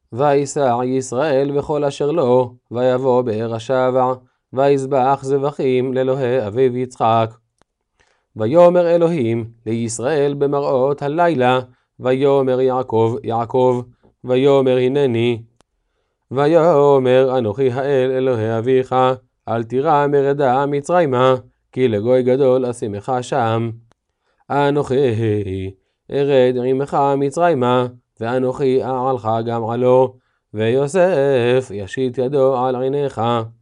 ויסע ישראל וכל אשר לו, ויבוא באר השבע, ויזבח זבחים לאלוהי אביו יצחק. ויאמר אלוהים לישראל במראות הלילה, ויאמר יעקב יעקב, ויאמר הנני. ויאמר אנוכי האל אלוהי אביך, אל תירא מרדה מצרימה, כי לגוי גדול אשימך שם. אנוכי ארד עמך מצרימה, ואנוכי אעלך גם עלו, ויוסף ישית ידו על עיניך.